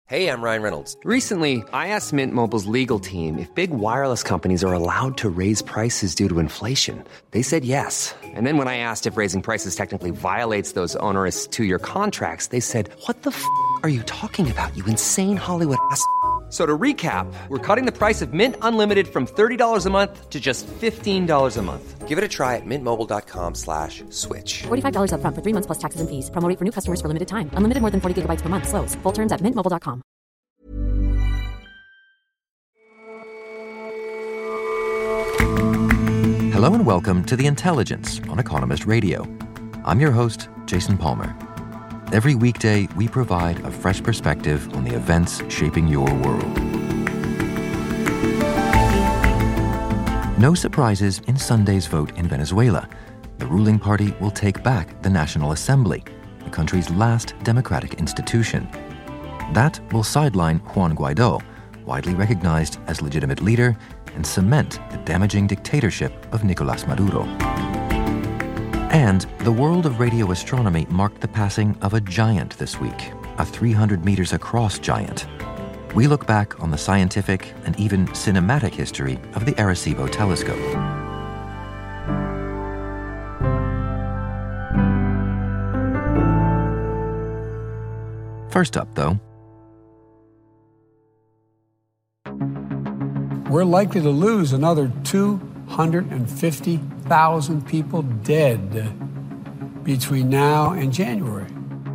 Hey, I'm Ryan Reynolds. Recently, I asked Mint Mobile's legal team if big wireless companies are allowed to raise prices due to inflation. They said yes. And then when I asked if raising prices technically violates those onerous two-year contracts, they said, "What the f*** are you talking about, you insane Hollywood ass?" So to recap, we're cutting the price of Mint Unlimited from $30 a month to just $15 a month. Give it a try at mintmobile.com/switch. $45 up front for 3 months plus taxes and fees. Promo rate for new customers for limited time. Unlimited more than 40 gigabytes per month. Slows full terms at mintmobile.com. Hello and welcome to The Intelligence on Economist Radio. I'm your host, Jason Palmer. Every weekday, we provide a fresh perspective on the events shaping your world. No surprises in Sunday's vote in Venezuela. The ruling party will take back the National Assembly, the country's last democratic institution. That will sideline Juan Guaidó, widely recognized as legitimate leader, and cement the damaging dictatorship of Nicolás Maduro. And the world of radio astronomy marked the passing of a giant this week, a 300 meters across giant. We look back on the scientific and even cinematic history of the Arecibo telescope. First up, though, we're likely to lose another 250,000 people dead between now and January.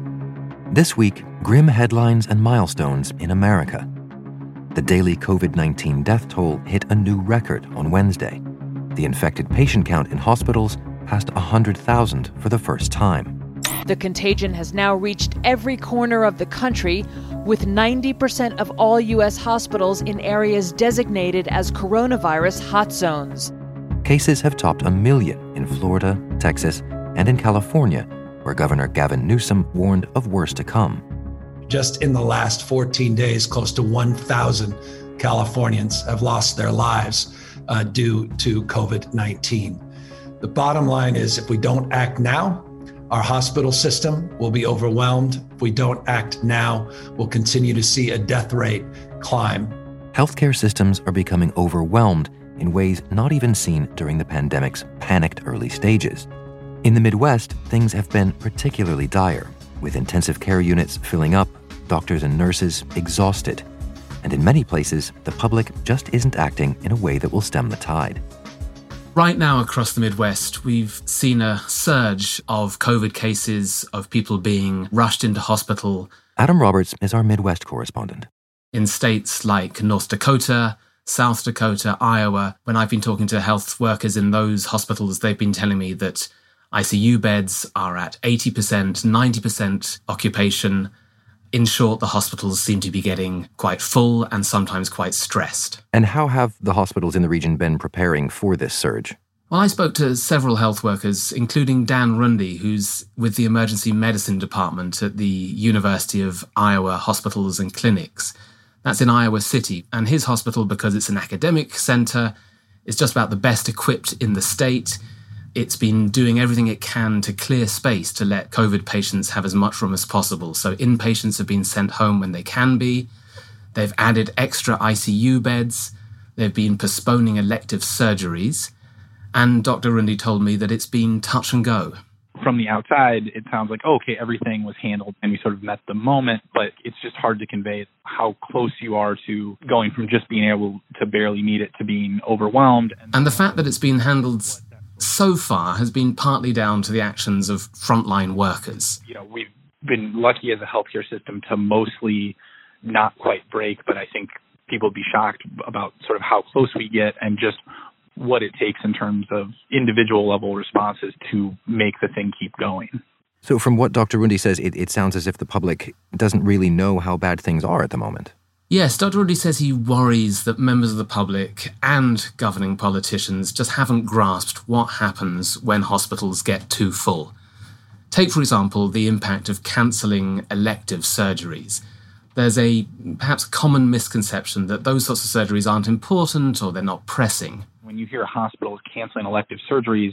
This week, grim headlines and milestones in America. The daily COVID-19 death toll hit a new record on Wednesday. The infected patient count in hospitals passed 100,000 for the first time. The contagion has now reached every corner of the country, with 90% of all U.S. hospitals in areas designated as coronavirus hot zones. Cases have topped 1 million in Florida, Texas, and in California, where Governor Gavin Newsom warned of worse to come. Just in the last 14 days, close to 1,000 Californians have lost their lives due to COVID-19. The bottom line is, if we don't act now, our hospital system will be overwhelmed. If we don't act now, we'll continue to see a death rate climb. Healthcare systems are becoming overwhelmed in ways not even seen during the pandemic's panicked early stages. In the Midwest, things have been particularly dire, with intensive care units filling up, doctors and nurses exhausted. And in many places, the public just isn't acting in a way that will stem the tide. Right now across the Midwest, we've seen a surge of COVID cases, of people being rushed into hospital. Adam Roberts is our Midwest correspondent. In states like North Dakota, South Dakota, Iowa, when I've been talking to health workers in those hospitals, they've been telling me that ICU beds are at 80%, 90% occupation. In short, the hospitals seem to be getting quite full and sometimes quite stressed. And how have the hospitals in the region been preparing for this surge? Well, I spoke to several health workers, including Dan Rundy, who's with the emergency medicine department at the University of Iowa Hospitals and Clinics. That's in Iowa City. And his hospital, because it's an academic center, is just about the best equipped in the state. It's been doing everything it can to clear space to let COVID patients have as much room as possible. So inpatients have been sent home when they can be. They've added extra ICU beds. They've been postponing elective surgeries. And Dr. Rundy told me that it's been touch and go. From the outside, it sounds like, okay, everything was handled and we sort of met the moment, but it's just hard to convey how close you are to going from just being able to barely meet it to being overwhelmed. And the fact that it's been handled so far has been partly down to the actions of frontline workers. You know, we've been lucky as a healthcare system to mostly not quite break, but I think people would be shocked about sort of how close we get and just what it takes in terms of individual level responses to make the thing keep going. So from what Dr. Rundy says, it sounds as if the public doesn't really know how bad things are at the moment. Yes, Dr. Rundy says he worries that members of the public and governing politicians just haven't grasped what happens when hospitals get too full. Take, for example, the impact of cancelling elective surgeries. There's a perhaps common misconception that those sorts of surgeries aren't important or they're not pressing. When you hear hospitals canceling elective surgeries,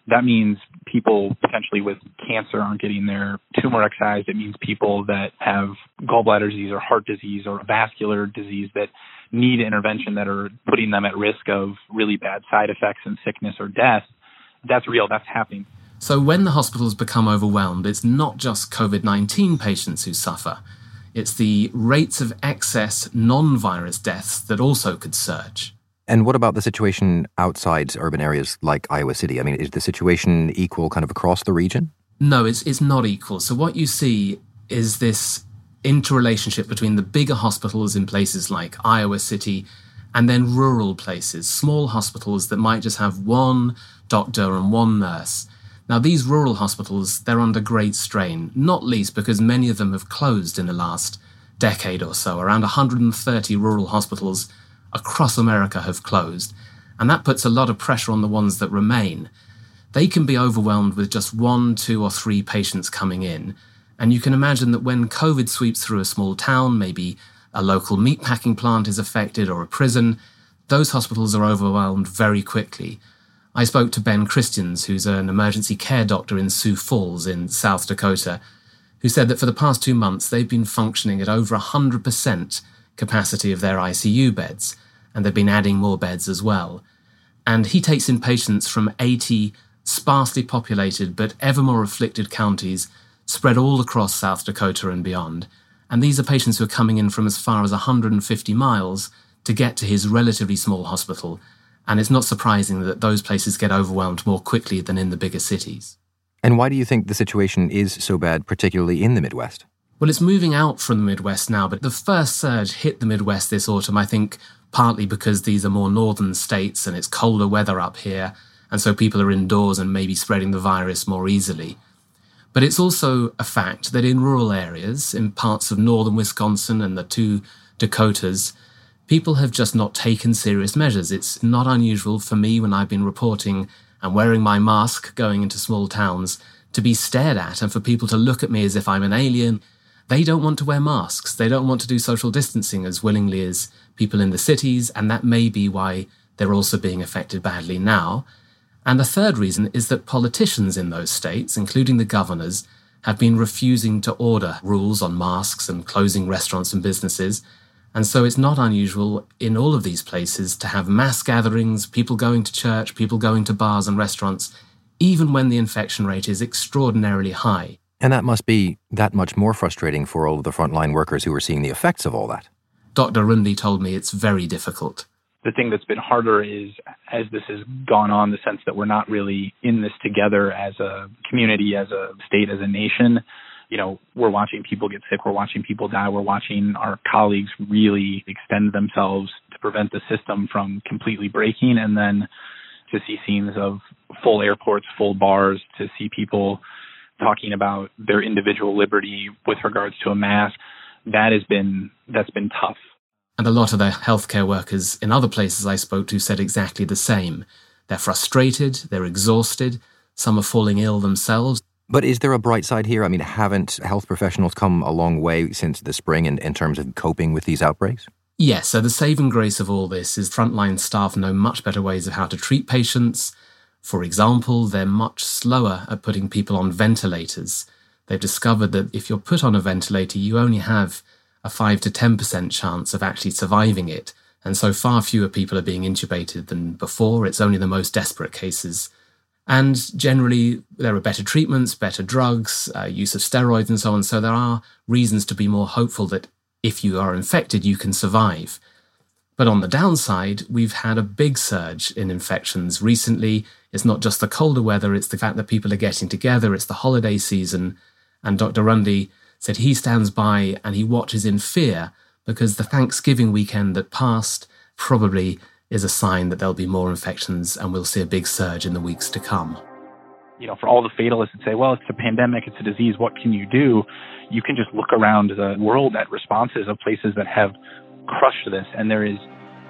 That means people potentially with cancer aren't getting their tumor excised. It means people that have gallbladder disease or heart disease or vascular disease that need intervention that are putting them at risk of really bad side effects and sickness or death. That's real. That's happening. So when the hospitals become overwhelmed, it's not just COVID-19 patients who suffer. It's the rates of excess non-virus deaths that also could surge. And what about the situation outside urban areas like Iowa City? I mean, is the situation equal kind of across the region? No, it's not equal. So what you see is this interrelationship between the bigger hospitals in places like Iowa City and then rural places, small hospitals that might just have one doctor and one nurse. Now, these rural hospitals, they're under great strain, not least because many of them have closed in the last decade or so. Around 130 rural hospitals across America have closed, and that puts a lot of pressure on the ones that remain. They can be overwhelmed with just 1, 2, or 3 patients coming in, and you can imagine that when COVID sweeps through a small town, maybe a local meatpacking plant is affected or a prison, those hospitals are overwhelmed very quickly. I spoke to Ben Christians, who's an emergency care doctor in Sioux Falls in South Dakota, who said that for the past 2 months they've been functioning at over 100% capacity of their ICU beds, and they've been adding more beds as well. And he takes in patients from 80 sparsely populated but ever more afflicted counties spread all across South Dakota and beyond. And these are patients who are coming in from as far as 150 miles to get to his relatively small hospital. And it's not surprising that those places get overwhelmed more quickly than in the bigger cities. And why do you think the situation is so bad, particularly in the Midwest? Well, it's moving out from the Midwest now, but the first surge hit the Midwest this autumn, I think, partly because these are more northern states and it's colder weather up here, and so people are indoors and maybe spreading the virus more easily. But it's also a fact that in rural areas, in parts of northern Wisconsin and the 2 Dakotas, people have just not taken serious measures. It's not unusual for me when I've been reporting and wearing my mask going into small towns to be stared at and for people to look at me as if I'm an alien. They don't want to wear masks. They don't want to do social distancing as willingly as people in the cities, and that may be why they're also being affected badly now. And the third reason is that politicians in those states, including the governors, have been refusing to order rules on masks and closing restaurants and businesses. And so it's not unusual in all of these places to have mass gatherings, people going to church, people going to bars and restaurants, even when the infection rate is extraordinarily high. And that must be that much more frustrating for all of the frontline workers who are seeing the effects of all that. Dr. Rundy told me it's very difficult. The thing that's been harder is, as this has gone on, the sense that we're not really in this together as a community, as a state, as a nation. You know, we're watching people get sick, we're watching people die, we're watching our colleagues really extend themselves to prevent the system from completely breaking, and then to see scenes of full airports, full bars, to see people talking about their individual liberty with regards to a mask, that's been tough. And a lot of the healthcare workers in other places I spoke to said exactly the same. They're frustrated, they're exhausted, some are falling ill themselves. But is there a bright side here? I mean, haven't health professionals come a long way since the spring in terms of coping with these outbreaks? Yes, so the saving grace of all this is frontline staff know much better ways of how to treat patients. For example, they're much slower at putting people on ventilators. They've discovered that if you're put on a ventilator, you only have a 5 to 10% chance of actually surviving it. And so far fewer people are being intubated than before. It's only the most desperate cases. And generally, there are better treatments, better drugs, use of steroids and so on. So there are reasons to be more hopeful that if you are infected, you can survive. But on the downside, we've had a big surge in infections recently. It's not just the colder weather, it's the fact that people are getting together, it's the holiday season. And Dr. Rundy said he stands by and he watches in fear because the Thanksgiving weekend that passed probably is a sign that there'll be more infections and we'll see a big surge in the weeks to come. You know, for all the fatalists that say, well, it's a pandemic, it's a disease, what can you do? You can just look around the world at responses of places that have crushed this, and there is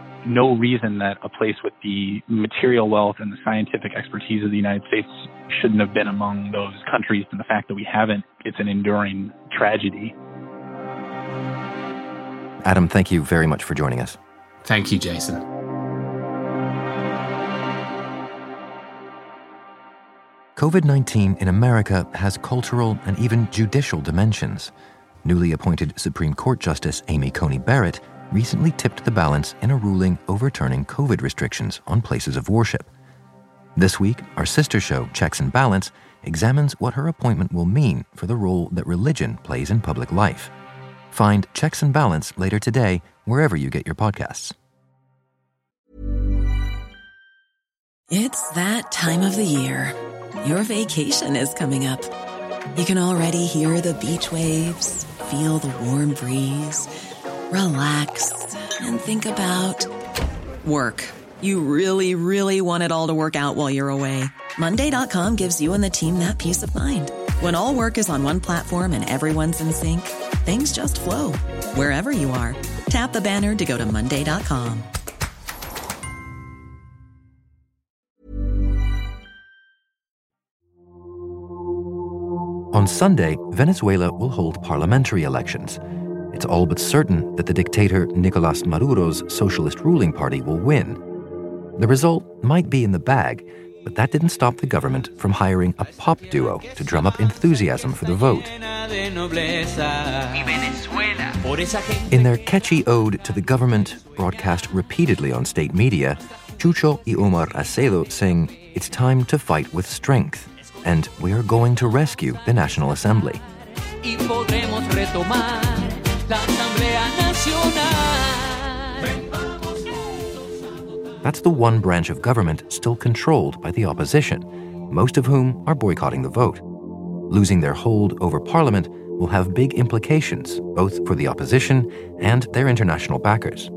no reason that a place with the material wealth and the scientific expertise of the United States shouldn't have been among those countries, and the fact that we haven't, it's an enduring tragedy. Adam, thank you very much for joining us. Thank you, Jason. COVID-19 in America has cultural and even judicial dimensions. Newly appointed Supreme Court Justice Amy Coney Barrett recently tipped the balance in a ruling overturning COVID restrictions on places of worship. This week, our sister show, Checks and Balance, examines what her appointment will mean for the role that religion plays in public life. Find Checks and Balance later today, wherever you get your podcasts. It's that time of the year. Your vacation is coming up. You can already hear the beach waves, feel the warm breeze, relax, and think about work. You really, really want it all to work out while you're away. Monday.com gives you and the team that peace of mind. When all work is on one platform and everyone's in sync, things just flow. Wherever you are, tap the banner to go to Monday.com. On Sunday, Venezuela will hold parliamentary elections. It's all but certain that the dictator Nicolás Maduro's socialist ruling party will win. The result might be in the bag, but that didn't stop the government from hiring a pop duo to drum up enthusiasm for the vote. In their catchy ode to the government, broadcast repeatedly on state media, Chucho y Omar Acedo sing, "It's time to fight with strength," and "We are going to rescue the National Assembly." That's the one branch of government still controlled by the opposition, most of whom are boycotting the vote. Losing their hold over parliament will have big implications, both for the opposition and their international backers.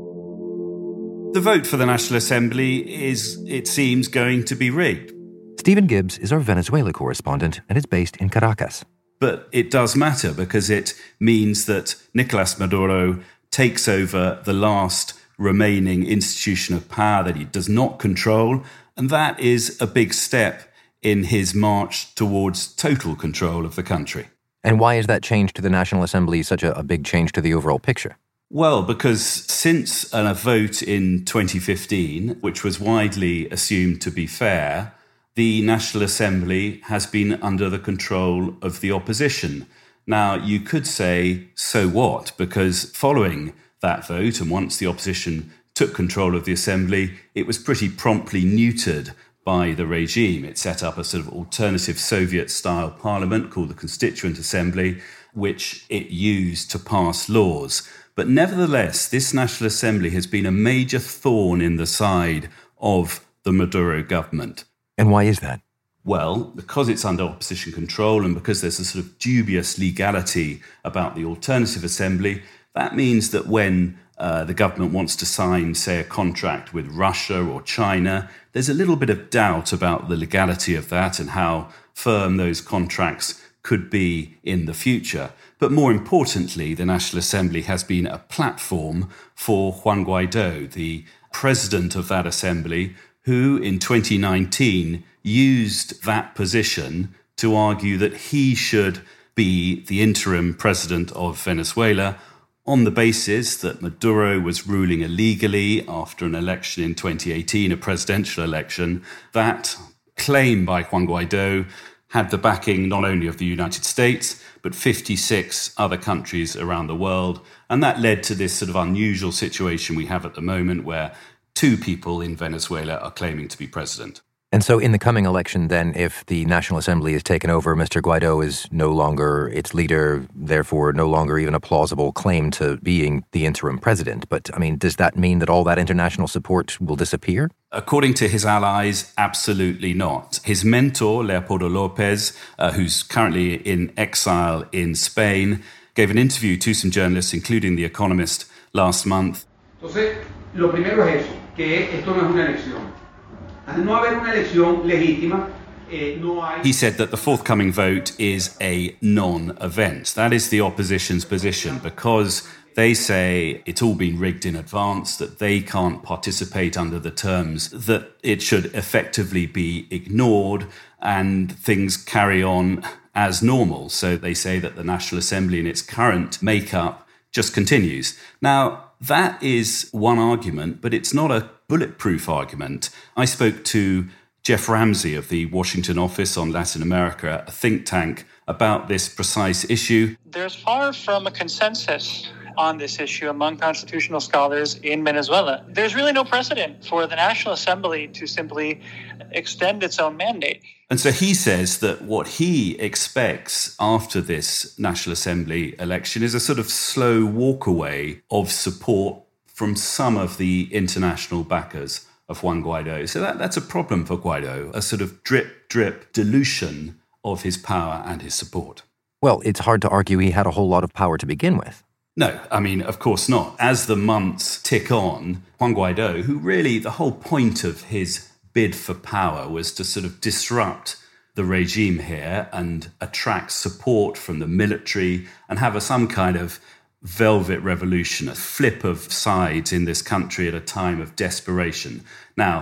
The vote for the National Assembly is, it seems, going to be rigged. Stephen Gibbs is our Venezuela correspondent and is based in Caracas. But it does matter because it means that Nicolás Maduro takes over the last remaining institution of power that he does not control, and that is a big step in his march towards total control of the country. And why is that change to the National Assembly such a big change to the overall picture? Well, because since a vote in 2015, which was widely assumed to be fair, the National Assembly has been under the control of the opposition. Now, you could say, so what? Because following that vote, and once the opposition took control of the Assembly, it was pretty promptly neutered by the regime. It set up a sort of alternative Soviet-style parliament called the Constituent Assembly, which it used to pass laws. But nevertheless, this National Assembly has been a major thorn in the side of the Maduro government. And why is that? Well, because it's under opposition control and because there's a sort of dubious legality about the alternative assembly, that means that when the government wants to sign, say, a contract with Russia or China, there's a little bit of doubt about the legality of that and how firm those contracts could be in the future. But more importantly, the National Assembly has been a platform for Juan Guaidó, the president of that assembly, who in 2019 used that position to argue that he should be the interim president of Venezuela on the basis that Maduro was ruling illegally after an election in 2018, a presidential election. That claim by Juan Guaidó had the backing not only of the United States, but 56 other countries around the world. And that led to this sort of unusual situation we have at the moment where two people in Venezuela are claiming to be president. And so in the coming election, then, if the National Assembly is taken over, Mr. Guaidó is no longer its leader, therefore no longer even a plausible claim to being the interim president. But, I mean, does that mean that all that international support will disappear? According to his allies, absolutely not. His mentor, Leopoldo López, who's currently in exile in Spain, gave an interview to some journalists, including The Economist, last month. Entonces, lo primero es eso, que esto no es una elección. He said that the forthcoming vote is a non-event. That is the opposition's position because they say it's all been rigged in advance, that they can't participate under the terms, that it should effectively be ignored and things carry on as normal. So they say that the National Assembly in its current makeup just continues. Now, that is one argument, but it's not a bulletproof argument. I spoke to Jeff Ramsey of the Washington Office on Latin America, a think tank, about this precise issue. There's far from a consensus on this issue among constitutional scholars in Venezuela. There's really no precedent for the National Assembly to simply extend its own mandate. And so he says that what he expects after this National Assembly election is a sort of slow walkaway of support from some of the international backers of Juan Guaido. So that's a problem for Guaido, a sort of drip dilution of his power and his support. Well, it's hard to argue he had a whole lot of power to begin with. No, I mean, of course not. As the months tick on, Juan Guaido, who really, the whole point of his bid for power was to sort of disrupt the regime here and attract support from the military and have some kind of velvet revolution, a flip of sides in this country at a time of desperation. Now,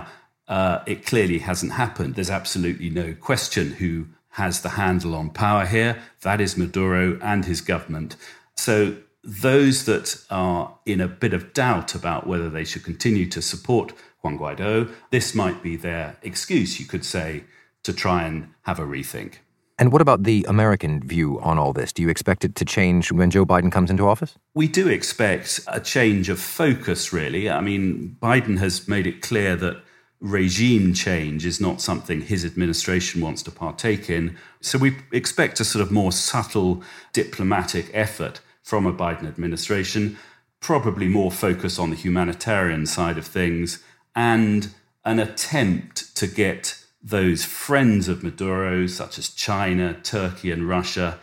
it clearly hasn't happened. There's absolutely no question who has the handle on power here. That is Maduro and his government. So those that are in a bit of doubt about whether they should continue to support Juan Guaido, this might be their excuse, you could say, to try and have a rethink. And what about the American view on all this? Do you expect it to change when Joe Biden comes into office? We do expect a change of focus, really. I mean, Biden has made it clear that regime change is not something his administration wants to partake in. So we expect a sort of more subtle diplomatic effort from a Biden administration, probably more focus on the humanitarian side of things, and an attempt to get those friends of Maduro, such as China, Turkey, and Russia,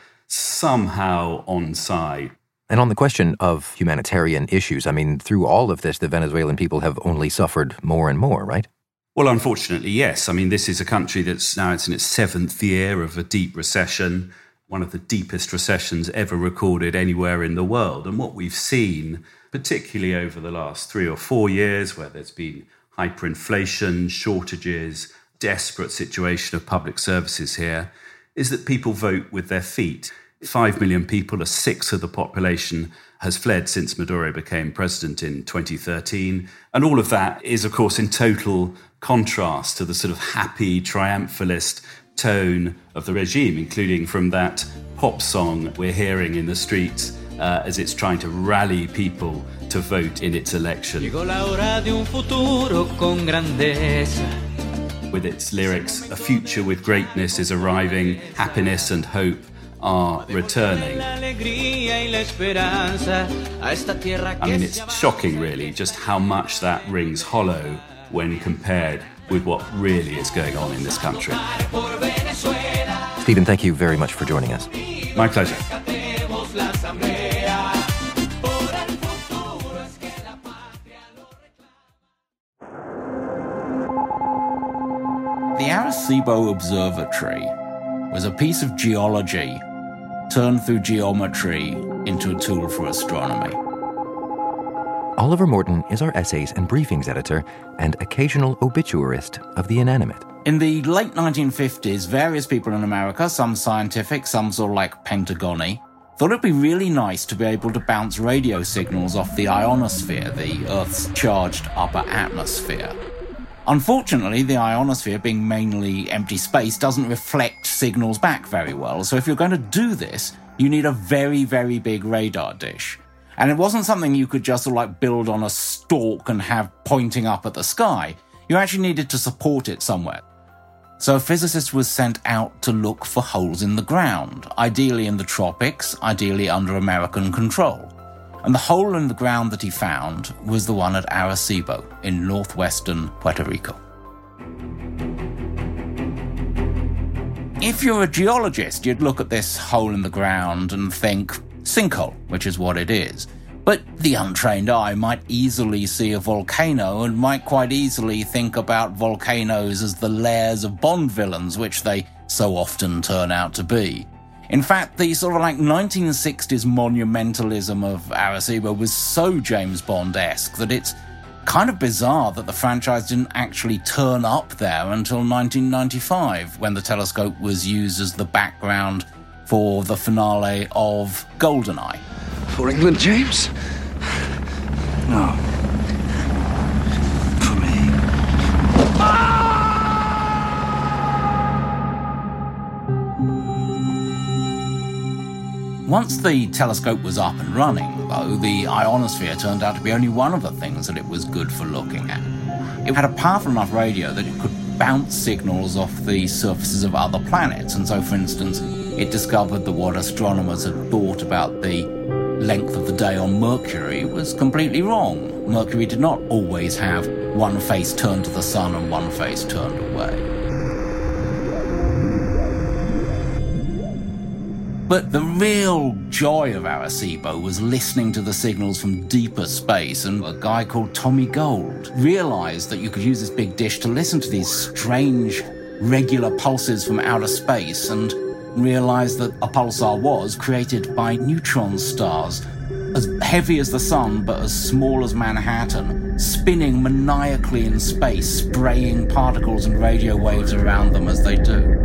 somehow on side. And on the question of humanitarian issues, I mean, through all of this, the Venezuelan people have only suffered more and more, right? Well, unfortunately, yes. I mean, this is a country that's now it's in its seventh year of a deep recession, one of the deepest recessions ever recorded anywhere in the world. And what we've seen, particularly over the last 3 or 4 years, where there's been hyperinflation, shortages, desperate situation of public services here, is that people vote with their feet. 5 million people, a sixth of the population, has fled since Maduro became president in 2013. And all of that is, of course, in total contrast to the sort of happy, triumphalist tone of the regime, including from that pop song we're hearing in the streets as it's trying to rally people to vote in its election. With its lyrics, a future with greatness is arriving, happiness and hope are returning. I mean, it's shocking, really, just how much that rings hollow when compared with what really is going on in this country. Stephen, thank you very much for joining us. My pleasure. The Arecibo Observatory was a piece of geology turned through geometry into a tool for astronomy. Oliver Morton is our Essays and Briefings editor and occasional obituarist of the inanimate. In the late 1950s, various people in America, some scientific, some sort of like Pentagon-y, thought it'd be really nice to be able to bounce radio signals off the ionosphere, the Earth's charged upper atmosphere. Unfortunately, the ionosphere, being mainly empty space, doesn't reflect signals back very well, so if you're going to do this, you need a very, very big radar dish. And it wasn't something you could just sort of like build on a stalk and have pointing up at the sky. You actually needed to support it somewhere. So a physicist was sent out to look for holes in the ground, ideally in the tropics, ideally under American control. And the hole in the ground that he found was the one at Arecibo in northwestern Puerto Rico. If you're a geologist, you'd look at this hole in the ground and think, sinkhole, which is what it is. But the untrained eye might easily see a volcano and might quite easily think about volcanoes as the lairs of Bond villains, which they so often turn out to be. In fact, the sort of like 1960s monumentalism of Arecibo was so James Bond-esque that it's kind of bizarre that the franchise didn't actually turn up there until 1995, when the telescope was used as the background for the finale of GoldenEye. For England, James? No. For me. Once the telescope was up and running, though, the ionosphere turned out to be only one of the things that it was good for looking at. It had a powerful enough radio that it could bounce signals off the surfaces of other planets, and so, for instance, it discovered that what astronomers had thought about the length of the day on Mercury was completely wrong. Mercury did not always have one face turned to the sun and one face turned away. But the real joy of Arecibo was listening to the signals from deeper space, and a guy called Tommy Gold realized that you could use this big dish to listen to these strange, regular pulses from outer space, and realized that a pulsar was created by neutron stars, as heavy as the sun but as small as Manhattan, spinning maniacally in space, spraying particles and radio waves around them as they do.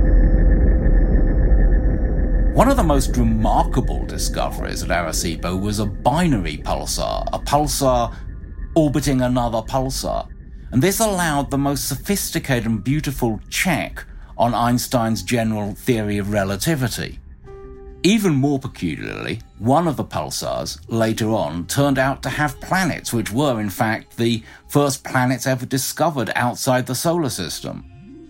One of the most remarkable discoveries at Arecibo was a binary pulsar, a pulsar orbiting another pulsar. And this allowed the most sophisticated and beautiful check on Einstein's general theory of relativity. Even more peculiarly, one of the pulsars, later on, turned out to have planets, which were, in fact, the first planets ever discovered outside the solar system.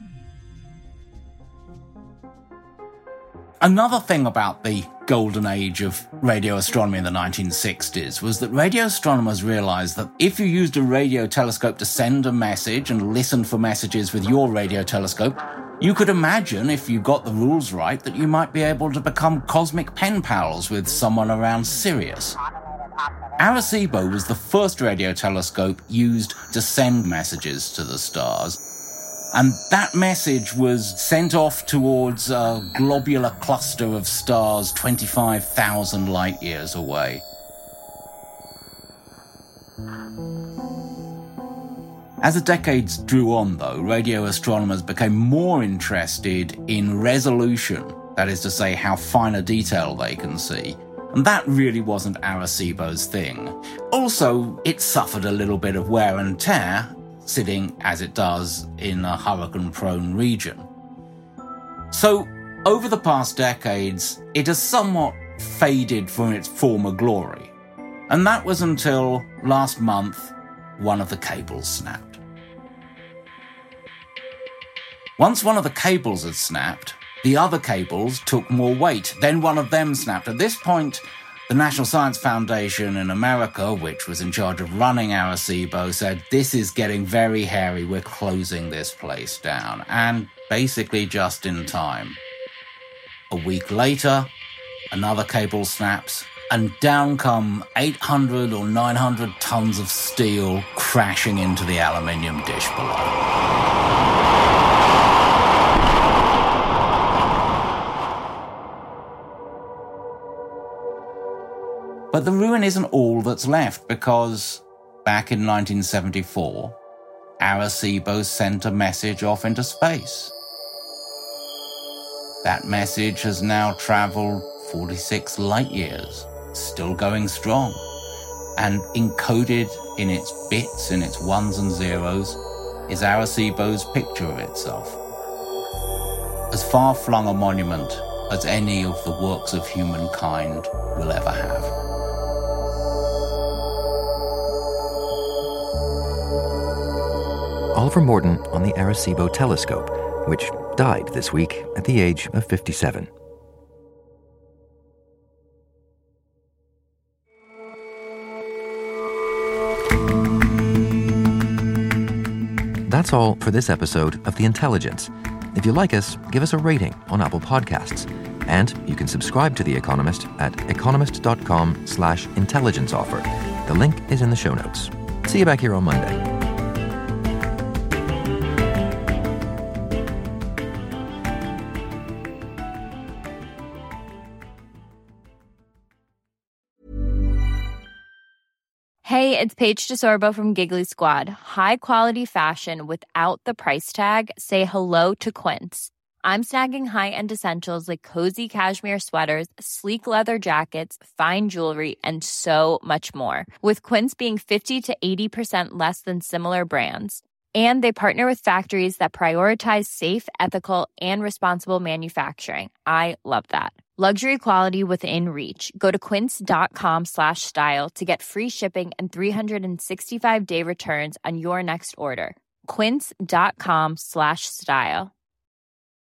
Another thing about the golden age of radio astronomy in the 1960s was that radio astronomers realized that if you used a radio telescope to send a message and listen for messages with your radio telescope, you could imagine, if you got the rules right, that you might be able to become cosmic pen pals with someone around Sirius. Arecibo was the first radio telescope used to send messages to the stars, and that message was sent off towards a globular cluster of stars 25,000 light years away. As the decades drew on, though, radio astronomers became more interested in resolution, that is to say, how fine a detail they can see. And that really wasn't Arecibo's thing. Also, it suffered a little bit of wear and tear, sitting, as it does, in a hurricane-prone region. So, over the past decades, it has somewhat faded from its former glory. And that was until last month, one of the cables snapped. Once one of the cables had snapped, the other cables took more weight. Then one of them snapped. At this point, the National Science Foundation in America, which was in charge of running Arecibo, said, "This is getting very hairy, we're closing this place down." And basically just in time. A week later, another cable snaps, and down come 800 or 900 tons of steel crashing into the aluminium dish below. But the ruin isn't all that's left, because back in 1974, Arecibo sent a message off into space. That message has now traveled 46 light years, still going strong, and encoded in its bits, in its ones and zeros, is Arecibo's picture of itself. As far-flung a monument as any of the works of humankind will ever have. Oliver Morton on the Arecibo telescope, which died this week at the age of 57. That's all for this episode of The Intelligence. If you like us, give us a rating on Apple Podcasts. And you can subscribe to The Economist at economist.com/intelligence offer. The link is in the show notes. See you back here on Monday. Hey, it's Paige DeSorbo from Giggly Squad. High quality fashion without the price tag. Say hello to Quince. I'm snagging high-end essentials like cozy cashmere sweaters, sleek leather jackets, fine jewelry, and so much more. With Quince being 50 to 80% less than similar brands. And they partner with factories that prioritize safe, ethical, and responsible manufacturing. I love that. Luxury quality within reach. Go to quince.com/style to get free shipping and 365-day returns on your next order. Quince.com/style.